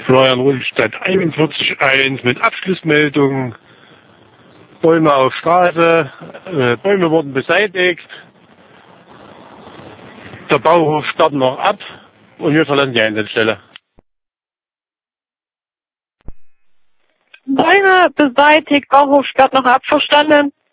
Florian Rundstadt 41.1 mit Abschlussmeldung. Bäume auf Straße, Bäume wurden beseitigt. Der Bauhof startet noch ab und wir verlassen die Einsatzstelle. Bäume beseitigt, Bauhof sperrt noch ab, verstanden.